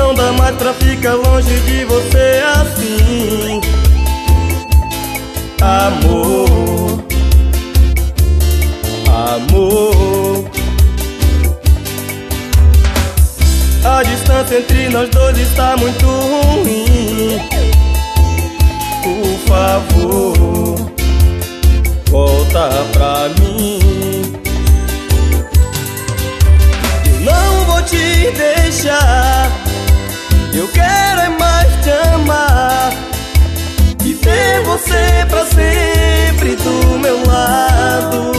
não dá mais pra ficar longe de você assim. Amor, amor, a distância entre nós dois está muito ruim. Por favor, volta pra mim. Eu não vou te deixar, eu quero é mais te amar e ter você pra sempre do meu lado.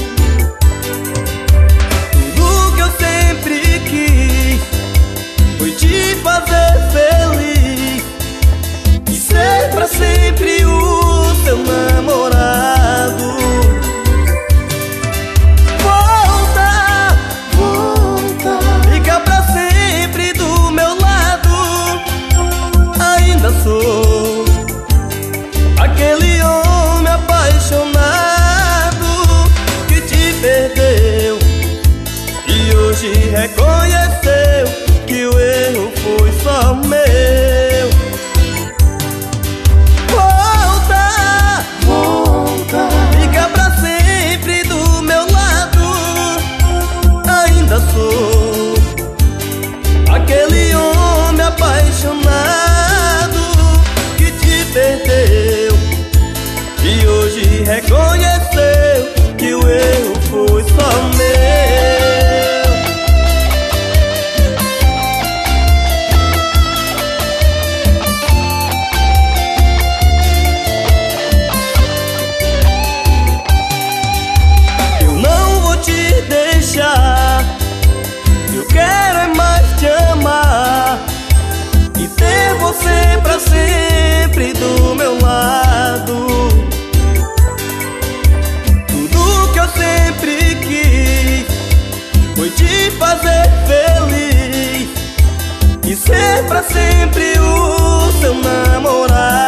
Tudo que eu sempre quis foi te fazer feliz e ser pra sempre o seu namorado. Volta, volta, fica pra sempre do meu lado. Ainda sou aquele homem apaixonado que te perdeu e hoje reconheceu que o erro foi só meu. Volta, volta, fica pra sempre do meu lado. Ainda sou aquele homem apaixonado que te perdeu e hoje reconheceu que o erro foi só meu. Eu não vou te deixar, eu quero é mais te amar e ter você pra sempre do meu lado. Tudo que eu sempre quis foi te fazer feliz e ser pra sempre o seu namorado.